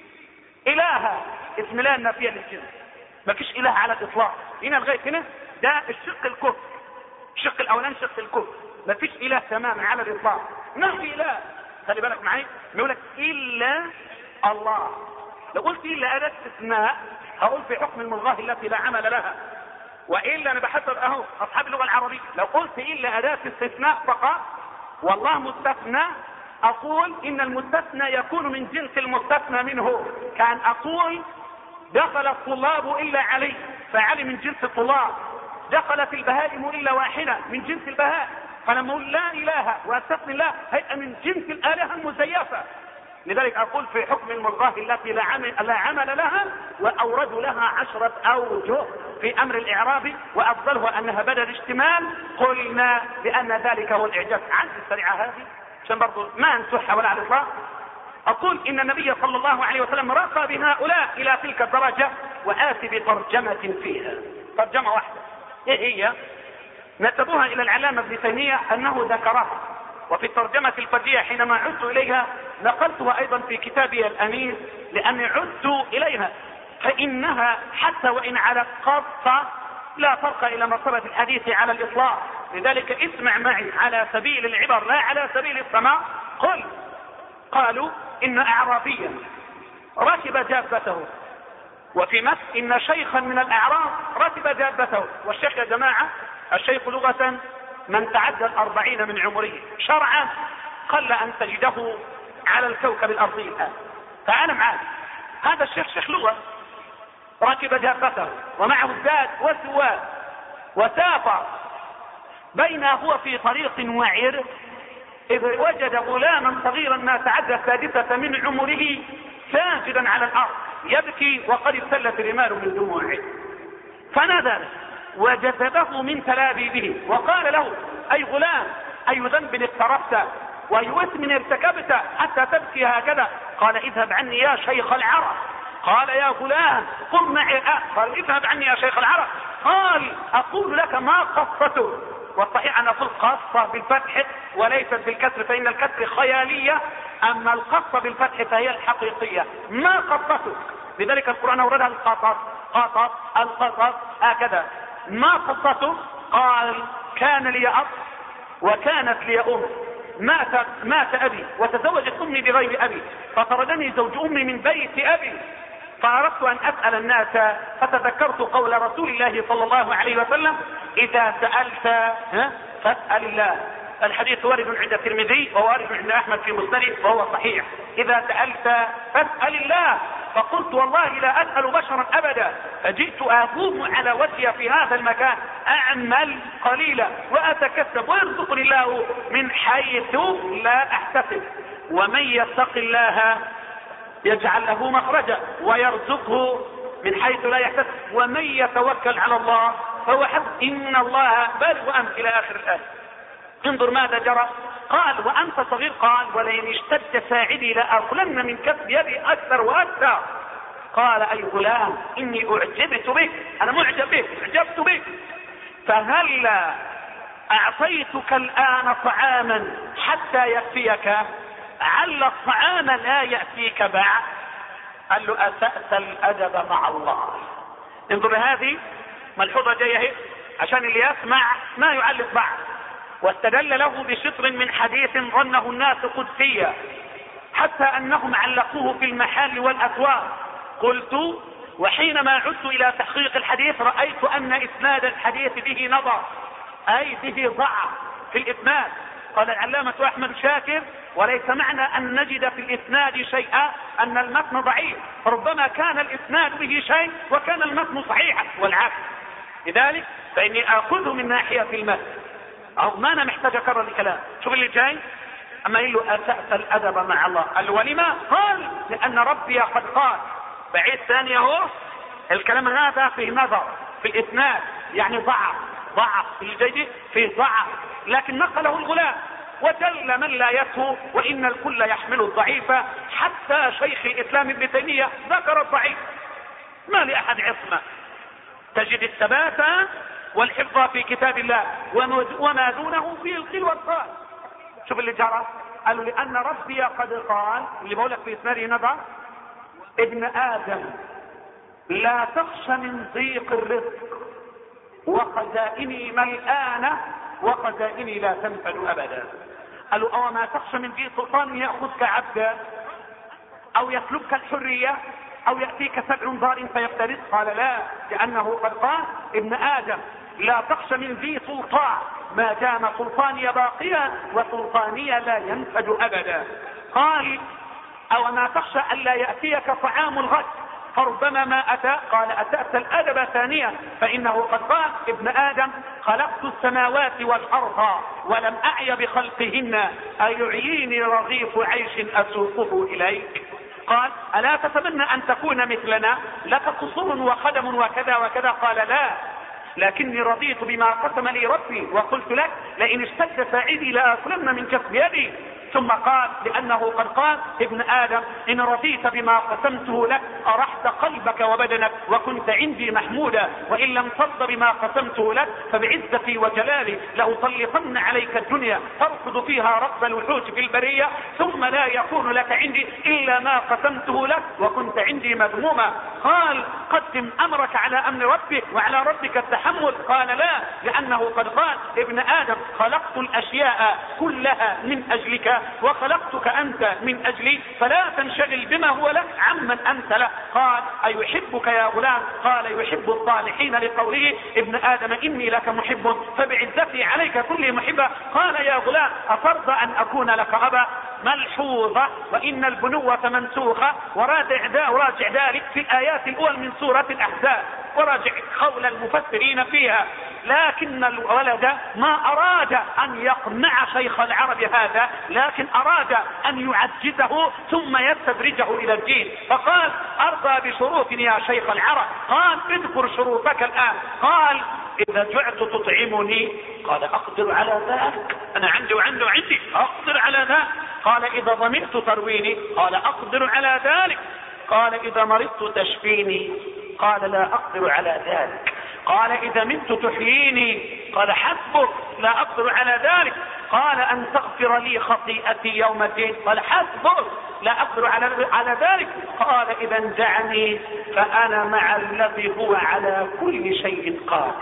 اله اسم لا نافيه للجنس، ما فيش اله على الاطلاق. هنا لغايه هنا ده الشق الكفر، الشق الاولاني شق الكفر، ما فيش اله تماما على الاطلاق، ما في اله. خلي بالك معي، بيقول لك الا الله. لو قلت الا اداه استثناء هقول في حكم الملغاه التي لا عمل لها، والا انا بحسب اهو اصحاب اللغه العربيه لو قلت الا اداه استثناء فقط والله مستثنى اقول ان المستثنى يكون من جنس المستثنى منه. كان اقول دخل الطلاب الا علي فعلي من جنس الطلاب، دخلت البهائم الا واحده من جنس البهاء. فلما اقول لا اله واستثني الله هيئه من جنس الالهه المزيفه. لذلك اقول في حكم الملغاه التي لا عمل, لا عمل لها، واورد لها عشرة اوجه في امر الاعراب، وافضلها انها بدل اشتمال. قلنا بان ذلك هو الاعجاز. عندي السريعه هذه عشان برضو ما انسحها ولا على الاطلاق. اقول ان النبي صلى الله عليه وسلم رقى بهؤلاء الى تلك الدرجه، واتي بترجمه فيها، ترجمه واحده. ايه هي؟ نسبوها الى العلامه ابن تيميه انه ذكرها، وفي الترجمه الفرديه حينما عدت اليها نقلتها ايضا في كتابي الامير لاني عدت اليها، فانها حتى وان على قصه لا فرق الى مرتبه الحديث على الاطلاق. لذلك اسمع معي على سبيل العبر لا على سبيل السماع. قل قالوا ان اعرابيا ركب دابته، وفي مصر ان شيخا من الاعراب ركب دابته. والشيخ يا جماعه الشيخ لغه من تعدى الاربعين من عمره، شرعا قل ان تجده على الكوكب الارضي الان. فانا معاك هذا الشيخ شيخ لغه ركب دابته ومعه الزاد والسواد وسافر، بين هو في طريق وعر اذ وجد غلاما صغيرا ما تعدى السادسة من عمره ساجدا على الارض يبكي وقد ابتلت الرمال من دموعه، فنادى وجذبه من تلابيبه وقال له اي غلام اي ذنب اقترفت واي اثم ارتكبت حتى تبكي هكذا؟ قال اذهب عني يا شيخ العرب. قال يا غلام قم معي. قال اذهب عني يا شيخ العرب. قال اقول لك ما قصته، والصحيح ان اقول قصة بالفتح وليست بالكسر فان الكسر خيالية، اما القصة بالفتح فهي الحقيقية. ما قصته، لذلك القرآن اوردها القصص قصص القصص هكذا. ما قصته؟ قال كان لي اب وكانت لي ام، مات مات ابي وتزوجت امي بغير ابي، فطردني زوج امي من بيت ابي، فاردت ان اسال الناس فتذكرت قول رسول الله صلى الله عليه وسلم اذا سالت فاسال الله. الحديث وارد عند الترمذي ووارد عند احمد في مسنده وهو صحيح. اذا سالت فاسال الله. فقلت والله لا اسال بشرا ابدا، فجئت اقوم على وجهي في هذا المكان اعمل قليلا واتكسب ويرزقني الله من حيث لا احتسب، ومن يتق الله يجعل له مخرجا ويرزقه من حيث لا يحتسب، ومن يتوكل على الله فهو حسبه ان الله بالغ امره الى اخر الايه. انظر ماذا جرى. قال وانت صغير؟ قال ولئن اشتد ساعدي لاكلن من كسب يدي اكثر واكثر. قال اي غلام اني اعجبت بك، انا معجب بك، اعجبت بك، فهلا اعطيتك الان طعاما حتى يكفيك، عل الطعام لا يأتيك بعد. قال له اسأت الادب مع الله. انظر هذه ملحوظة جاية عشان اللي يسمع ما يعلق بعد. واستدل له بشطر من حديث ظنه الناس قدسيا حتى انهم علقوه في المحال والاسواق. قلت وحينما عدت الى تحقيق الحديث رأيت ان اسناد الحديث به نظر، اي به ضعف في الاسناد. قال العلامة احمد شاكر وليس معنى ان نجد في الاسناد شيئا ان المتن ضعيف، ربما كان الاسناد به شيء وكان المتن صحيحا والعكس. لذلك فاني اخذه من ناحية المتن، او ما انا محتاج اكرر الكلام. شوف اللي جاي، اما يقول له اسأت الادب مع الله، قال ولما؟ قال لان ربي قد قال. بعيد ثانية هو الكلام هذا في نظر في الاسناد، يعني ضعف ضعف اللي جاي فيه ضعف، لكن نقله الغلام ودل من لا يسهو وان الكل يحمل الضعيف. حتى شيخ الاسلام ابن تيمية ذكر الضعيف. ما لاحد عصمة، تجد الثبات والحفظ في كتاب الله وما دونه في القيل والقال. شوف اللي جرى، قالوا لان ربي قد قال، اللي بقولك في اسناده نظر، ابن ادم لا تخش من ضيق الرزق وخزائني ملآنة وخزائني لا تنفد ابدا. قالوا او ما تخشى من ذي سلطان يأخذك عبدا او يسلبك الحرية او يأتيك سبع ضار فيفترس؟ قال لا، لانه قد قال ابن ادم لا تخشى من ذي سلطان ما دام سلطاني باقيا وسلطاني لا ينفد ابدا. قال او ما تخشى الا يأتيك طعام الغد فربما ما اتى؟ قال اتأت الادب ثانيا، فانه قد قال ابن ادم خلقت السماوات والارض ولم اعي بخلقهن ايعيني رغيف عيش اسوقه اليك. قال الا تتمنى ان تكون مثلنا لك قصور وخدم وكذا وكذا؟ قال لا، لكني رضيت بما قسم لي ربي وقلت لك لئن اشتد ساعدي لاكلن من كسب يدي. ثم قال لانه قد قال ابن ادم ان رضيت بما قسمته لك ارحت قلبك وبدنك وكنت عندي محمودا، وان لم ترض بما قسمته لك فبعزتي وجلالي لاطلقن عليك الدنيا تركض فيها ركب الوحوش في البرية ثم لا يكون لك عندي الا ما قسمته لك وكنت عندي مذموما. قال قدم امرك على امر ربك وعلى ربك التحمل. قال لا، لانه قد قال ابن ادم خلقت الاشياء كلها من اجلك وخلقتك انت من اجلي فلا تنشغل بما هو لك عمن انت له. قال ايحبك يا غلام؟ قال يحب الصالحين لقوله ابن ادم اني لك محب فبعزتي عليك كل محبة. قال يا غلام اترضى ان اكون لك ابا؟ ملحوظة وان البنوة منسوخة، وراجع وراجع ذلك في الايات الاول من سورة الاحزاب وراجع قول المفسرين فيها. لكن الولد ما اراد ان يقنع شيخ العرب هذا، لكن اراد ان يعجزه ثم يستدرجه الى الدين، فقال ارضى بشروط يا شيخ العرب. قال اذكر شروطك الان. قال اذا جعت تطعمني؟ قال اقدر على ذلك، انا عندي وعنده عندي اقدر على ذلك. قال اذا ضمئت ترويني؟ قال اقدر على ذلك. قال اذا مرضت تشفيني؟ قال لا اقدر على ذلك. قال اذا مت تحييني؟ قال حسبك لا اقدر على ذلك. قال ان تغفر لي خطيئتي يوم الدين؟ قال حسبك لا اقدر على على ذلك. قال اذا انزعني فانا مع الذي هو على كل شيء قادر.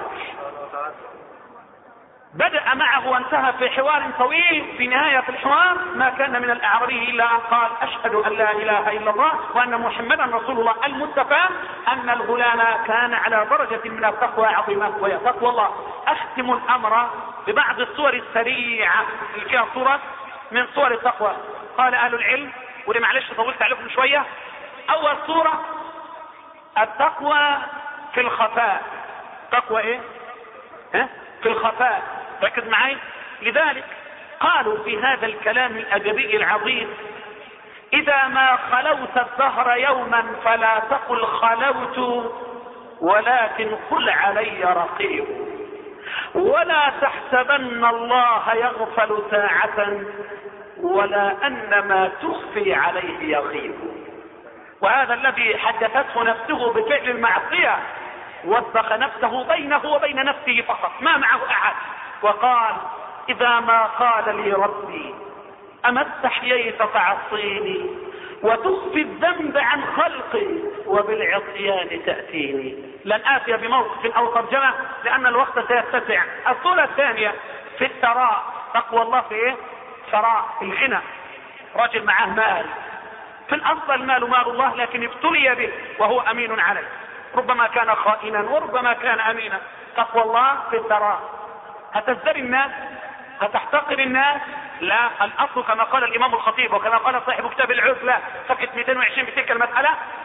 بدأ معه وانتهى في حوار طويل. في نهاية الحوار ما كان من الاعرابي الا ان قال اشهد ان لا اله الا الله وان محمدا رسول الله. المتفق ان الغلام كان على درجة من التقوى عظيمة وهي تقوى الله. اختم الامر ببعض الصور السريعة اللي فيها صورة من صور التقوى. قال اهل العلم، ودي معلش طولت عليكم شوية، اول صورة التقوى في الخفاء. تقوى ايه؟ ها؟ في الخفاء. ركز معي. لذلك قالوا في هذا الكلام الادبي العظيم اذا ما خلوت الدهر يوما فلا تقل خلوت ولكن قل علي رقيب، ولا تحسبن الله يغفل ساعة ولا ان ما تخفي عليه يغيب. وهذا الذي حدثته نفسه بفعل المعصية وثق نفسه بينه وبين نفسه فقط ما معه احد، وقال اذا ما قال لي ربي اما استحييت تعصيني وتخفي الذنب عن خلقي وبالعصيان تأتيني. لن آتي بموقف او ترجمة لان الوقت سيتسع. الصورة الثانية في الثراء. تقوى الله في ايه؟ ثراء، الغنى. رجل معاه مال، في الاصل المال مال الله، لكن ابتلي به وهو امين عليه، ربما كان خائنا وربما كان امينا. تقوى الله في الثراء. هتزدري الناس؟ هتحتقر الناس؟ لا، الاصل كما قال الامام الخطيب وكما قال صاحب كتاب العزلة صفحة مئتين وعشرين في تلك المسألة: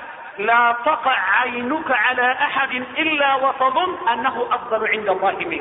لا تقع عينك على احد الا وتظن انه افضل عند الله منك.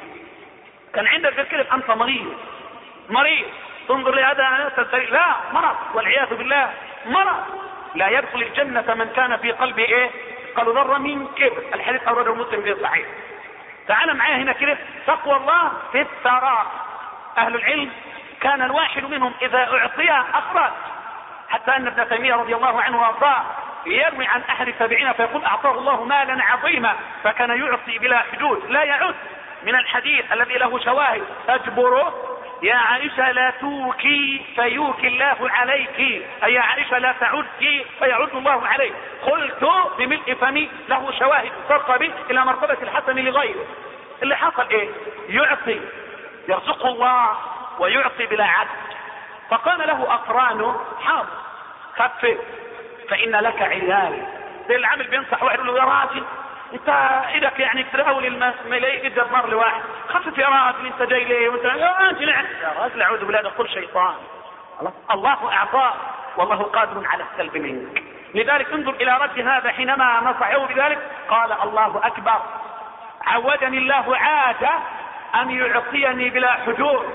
كان عندك ذكر انت مريض مريض تنظر لهذا تستريح، لا، مرض والعياذ بالله، مرض. لا يدخل الجنة من كان في قلبه ايه؟ قالوا ذرة من كبر. الحديث اورده مسلم في الصحيح. تعال معايا هنا كده، تقوى الله في الثراء. اهل العلم كان الواحد منهم اذا اعطي اخرج، حتى ان ابن تيمية رضي الله عنه وارضاه يروي عن احد التابعين فيقول: اعطاه الله مالا عظيما فكان يعطي بلا حدود لا يعد. من الحديث الذي له شواهد: اجبره يا عائشة لا توكي فيوكي الله عليك، اي يا عائشة لا تعدي فيعد الله عليك. قلت بملء فمي له شواهد ترقى به الى مرتبة الحسن لغيره. اللي حصل ايه؟ يعطي، يرزق الله ويعطي بلا عد. فقال له اقرانه: حاضر، خفف فان لك عيال. زي العامل بينصح واحد يقول له: يا راجل انت ايدك يعني تراول الملايين قد مر لواحد، خفف يا راجل، انت جاي ليه وانت يا راجل يا راجل اعوذ بالله، تقول شيطان. الله اعطاه والله قادر على السلب منك. لذلك انظر الى رد هذا حينما نصحه بذلك قال: الله اكبر، عودني الله عادة ان يعطيني بلا حجور،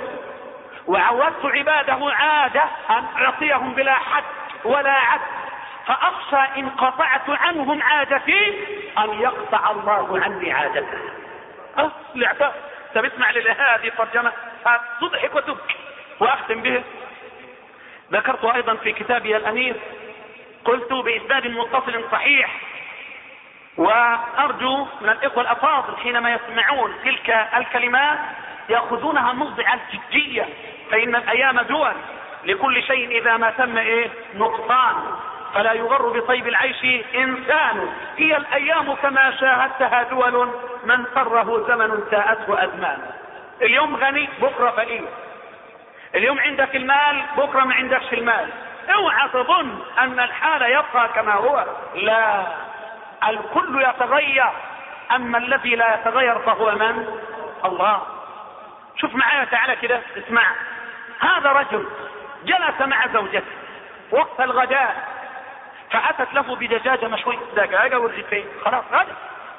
وعودت عباده عادة ان اعطيهم بلا حد ولا عد، فاخشى ان قطعت عنهم عادتي ان يقطع الله عني عادته. اه الاعتاء. طب اسمع لهذه ترجمة تضحك وتبكي. واختم به، ذكرت ايضا في كتابي الانيس، قلت باسناد متصل صحيح، وارجو من الاخوة الافاضل حينما يسمعون تلك الكلمات ياخذونها موضع الجدية، فان الايام دول، لكل شيء اذا ما تم ايه نقصان، فلا يغر بطيب العيش انسان. هي الايام كما شاهدتها دول، من سره زمن ساءته ازمان. اليوم غني بكره فقير، اليوم عندك المال بكره ما عندكش المال. اوعى تظن ان الحال يبقى كما هو، لا، الكل يتغير، اما الذي لا يتغير فهو من؟ الله. شوف معايا تعالى كده، اسمع. هذا رجل جلس مع زوجته وقت الغداء، فأتت له بدجاجة مشوية، دجاجة ورغيفين، خلاص غدا.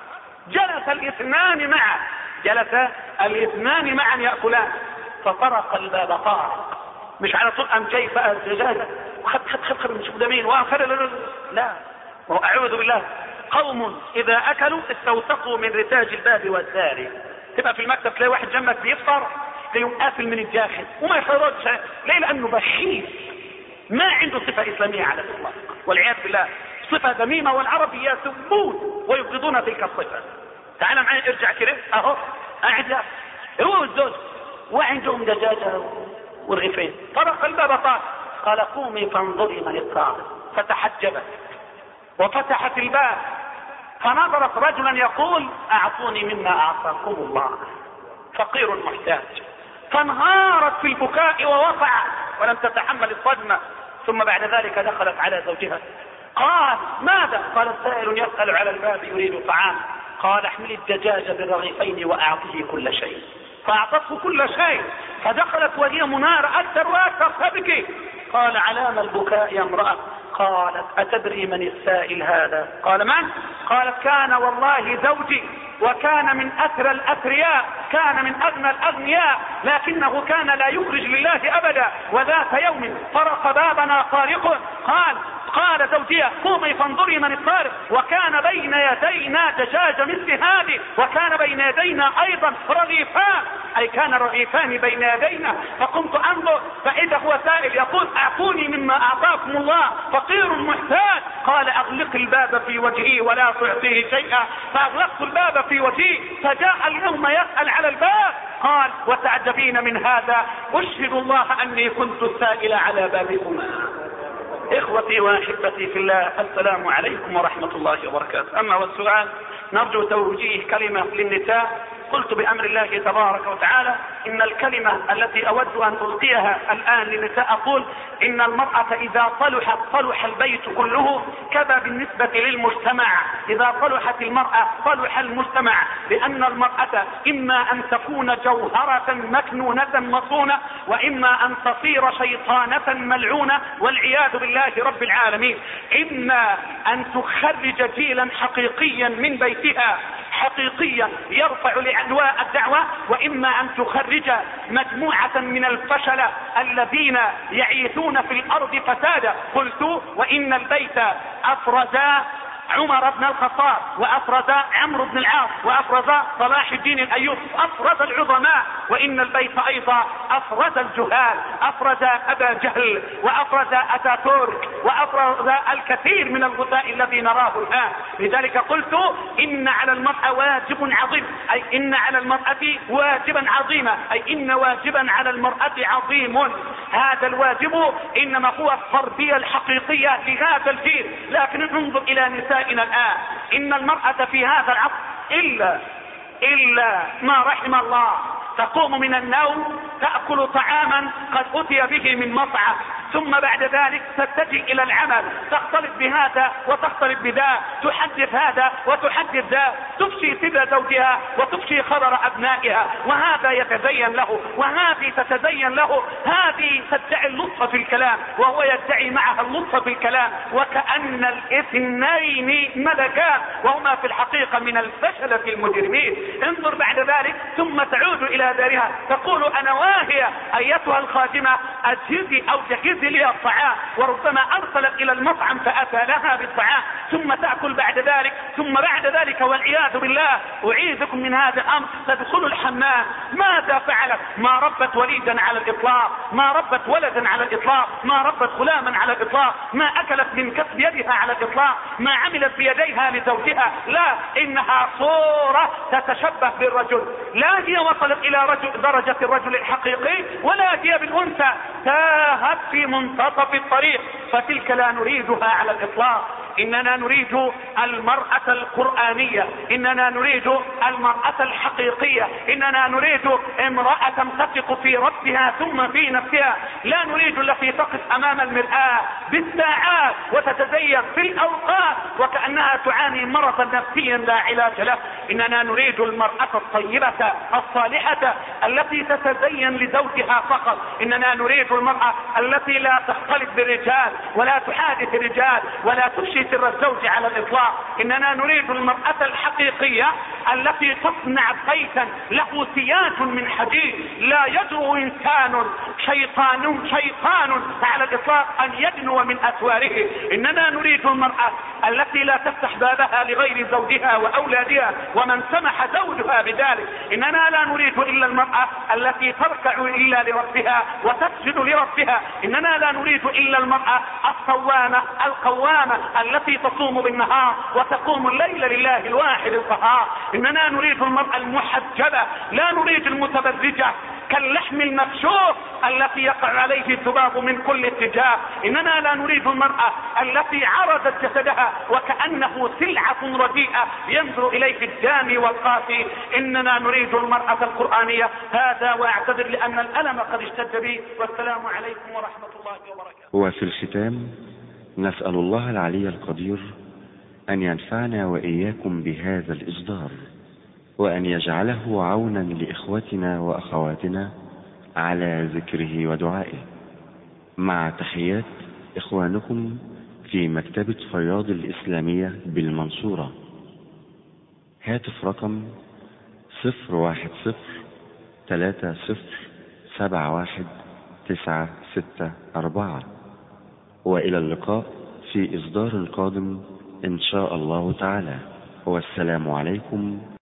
جلس الاثنان معا جلس الاثنان معا يأكلان، فطرق الباب طارق، مش على طول أم جاي بقى الدجاجة وخد خد خد خد مش مدامين وآخر، لا، وأعوذ بالله. قوم إذا أكلوا استوثقوا من رتاج الباب والدار. تبقى في المكتب تلاقي واحد جنبك بيفطر تلاقيه قافل من الداخل وما يخرجش. ليه؟ لأنه بخيل، ما عنده صفة إسلامية على الإطلاق والعياذ بالله، صفة ذميمة، والعرب يسبون ويبغضون تلك الصفة. تعال معي ارجع كده اهو، قاعد هو والزوج وعندهم دجاجة ورغيفين، طرق الباب طارق، قال: قومي فانظري من الطارق. فتحجبت وفتحت الباب فنظرت رجلا يقول: اعطوني مما اعطاكم الله، فقير محتاج. فانهارت في البكاء ووقعت ولم تتحمل الصدمة. ثم بعد ذلك دخلت على زوجها، قال: ماذا؟ قال: السائل يسأل على الباب يريد طعام. قال: احملي الدجاج بالرغيفين واعطيه كل شيء. فاعطته كل شيء، فدخلت وهي منارة اكثر واكثر تبكي. قال: علام البكاء يا امرأة؟ قالت: اتدري من السائل هذا؟ قال: من؟ قالت: كان والله زوجي، وكان من اثرى الاثرياء، كان من اغنى الاغنياء، لكنه كان لا يخرج لله ابدا. وذات يوم طرق بابنا طارق، قال قال زوجها: قومي فانظري من الطارق. وكان بين يدينا دجاجة مثل هذه، وكان بين يدينا ايضا رغيفان، اي كان رغيفان بين يدينا. فقمت انظر فاذا هو سائل يقول: اعطوني مما اعطاكم الله، فقير محتاج. قال: اغلق الباب في وجهي ولا تعطيه شيئا. فاغلقت الباب في وجهي، فجاء اليوم يسأل على الباب. قال: وتعجبين من هذا؟ اشهد الله اني كنت السائل على بابكما. اخوتي واحبتي في الله، السلام عليكم ورحمة الله وبركاته. اما والسؤال، نرجو توجيه كلمة للنساء قلت بأمر الله تبارك وتعالى إن الكلمة التي أود أن ألقيها الآن للنساء أقول إن المرأة إذا صلحت صلح البيت كله، كذا بالنسبة للمجتمع. إذا صلحت المرأة صلح المجتمع، لأن المرأة إما أن تكون جوهرة مكنونة مصونة، وإما أن تصير شيطانة ملعونة والعياذ بالله رب العالمين. إما أن تخرج جيلا حقيقيا من بيتها حقيقيا يرفع لعنواء الدعوة، وإما أن تخرج مجموعة من الفشل الذين يعيثون في الأرض فسادا. قلت وإن البيت أفرز عمر بن الخطاب، وأفرز عمرو بن العاص، وأفرز صلاح الدين الأيوب، أفرز العظماء. وإن البيت أيضا أفرز الجهال، أفرز أبا جهل، وأفرز أتاتورك، وأفرز الكثير من الغثاء الذي نراه الآن. لذلك قلت إن على المرأة واجب عظيم، أي إن على المرأة واجبا عظيما، أي إن واجبا على المرأة عظيم. هذا الواجب إنما هو التربية الحقيقية لهذا الجيل. لكن انظر إلى نسائنا الآن، إن المرأة في هذا العصر إلا إلا ما رحم الله تقوم من النوم تأكل طعاما قد أتي به من مطعم، ثم بعد ذلك تتجه إلى العمل، تختلط بهذا وتختلط بذا، تحدث هذا وتحدث ذا، تفشي سر زوجها وتفشي خبر أبنائها، وهذا يتزين له وهذه تتزين له. هذه تدعي اللطف في الكلام وهو يدعي معها اللطف في الكلام، وكأن الاثنين ملكان وهما في الحقيقة من الفشلة المجرمين. انظر بعد ذلك ثم تعود إلى دارها تقول أنا واهية أيتها الخادمة أجهزي أو جهزي لي الطعام، وربما أرسلت إلى المطعم فأتى لها بالطعام، ثم تأكل بعد ذلك، ثم بعد ذلك والعياذ بالله أعيذكم من هذا الأمر تدخل الحمام. ماذا فعلت؟ ما ربت وليدا على الإطلاق، ما ربت ولدا على الإطلاق، ما ربت غلاما على الإطلاق، ما أكلت من كسب يدها على الإطلاق، ما عملت بيديها لزوجها، لا، إنها صورة تتشبه بالرجل. لا هي وصلت إلى رجل درجة الرجل الحقيقي، ولا هي بالأنثى، تاهت في منتصف الطريق، فتلك لا نريدها على الإطلاق. إننا نريد المرأة القرآنية، إننا نريد المرأة الحقيقية، إننا نريد امرأة تثق في ربها ثم في نفسها. لا نريد التي تقف أمام المرآة بالساعات وتتزين في الأوقات وكأنها تعاني مرضا نفسيا لا علاج له. إننا نريد المرأة الطيبة الصالحة التي تتزين لزوجها فقط. إننا نريد المرأة التي لا تختلط بالرجال ولا تحادث الرجال ولا تفشي سر الزوج على الإطلاق. إننا نريد المرأة الحقيقية التي تصنع بيتا له سياج من حديد لا يدعو إنسان شيطان شيطان على الإطلاق أن يدنو من أسواره. إننا نريد المرأة التي لا تفتح بابها لغير زوجها وأولادها ومن سمح زوجها بذلك. إننا لا نريد إلا المرأة التي تركع إلا لربها وتسجد لربها. إننا لا نريد إلا المرأة الصوامة القوامة التي تصوم بالنهار وتقوم الليل لله الواحد القهار. إننا نريد المرأة المحجبة، لا نريد المتبرجة كاللحم المكشوف التي يقع عليه الذباب من كل اتجاه. إننا لا نريد المرأة التي عرضت جسدها وكأنه سلعة رديئة ينظر إليه الدامي والقاسي. إننا نريد المرأة القرآنية. هذا وأعتذر لأن الألم قد اشتد بي، والسلام عليكم ورحمة الله وبركاته. وفي الختام نسأل الله العلي القدير أن ينفعنا وإياكم بهذا الإصدار، وأن يجعله عونا لإخوتنا وأخواتنا على ذكره ودعائه. مع تحيات إخوانكم في مكتبة فياض الإسلامية بالمنصورة. هاتف رقم صفر واحد صفر ثلاثة صفر سبعة واحد تسعة ستة أربعة. وإلى اللقاء في إصدار قادم إن شاء الله تعالى، والسلام عليكم